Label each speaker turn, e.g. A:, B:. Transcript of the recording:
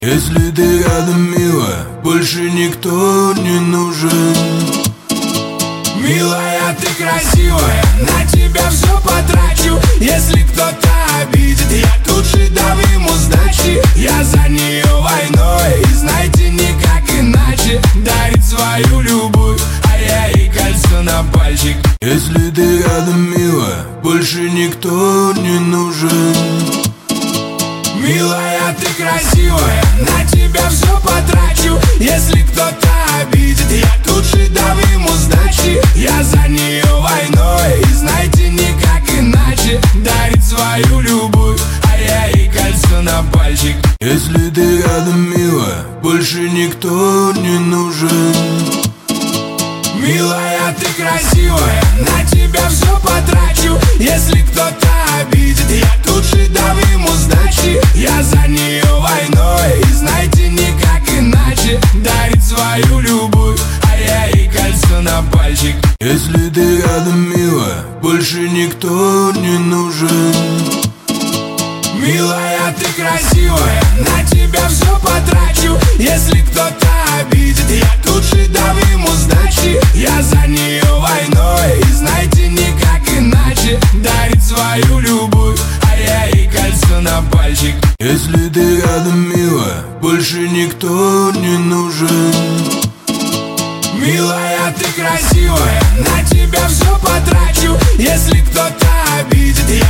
A: Если ты рядом, милая, больше никто не нужен.
B: Милая, ты красивая, на тебя все потрачу. Если кто-то обидит, я тут же дам ему сдачи. Я за нее войной, и знаете, никак иначе. Дарит свою любовь, а я ей кольцо на пальчик.
A: Если ты рядом, милая, больше никто не нужен.
B: Милая, ты красивая, на тебя все потрачу. Если кто-то обидит, я тут же дам ему сдачи. Я за нее войной, и знаете, никак иначе. Дарит свою любовь, а я ей кольцо на пальчик.
A: Если ты рядом, милая, больше никто не нужен.
B: Милая, ты красивая, на тебя все потрачу. Если кто-то обидит, я тут же дам ему сдачи. Я за нее войной, и знаете, никак иначе. Дарит свою любовь, а я ей кольцо на пальчик.
A: Если ты рядом, милая, больше никто не нужен.
B: Милая, ты красивая, на тебя все потрачу. Если кто-то обидит, я тут же дам ему сдачи. Я за нее войной, и знаете, никак иначе. Дарит свою любовь, а я ей кольцо на пальчик.
A: Если ты рядом, милая, больше никто не нужен.
B: Милая, ты красивая, на тебя все потрачу. Если кто-то обидит, я